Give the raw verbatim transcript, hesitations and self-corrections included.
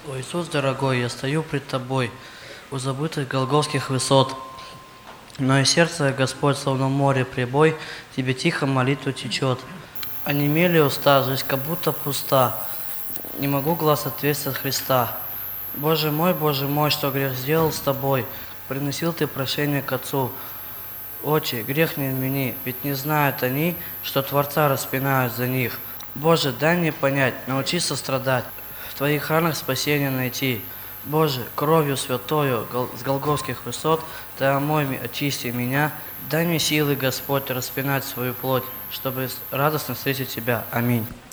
О Иисус дорогой, я стою пред Тобой у забытых голгофских высот. Но и сердце, Господь, словно море прибой, Тебе тихо молитва течет. Онемели уста, жизнь как будто пуста, не могу глаз отвести от Христа. Боже мой, Боже мой, что грех сделал с Тобой, приносил Ты прошение к Отцу. Отче, грех не вмени, ведь не знают они, что Творца распинают за них. Боже, дай мне понять, научи сострадать, в Твоих ранах спасение найти. Боже, кровью святою с голгофских высот Ты омой, очисти меня, дай мне силы, Господь, распинать свою плоть, чтобы радостно встретить Тебя. Аминь.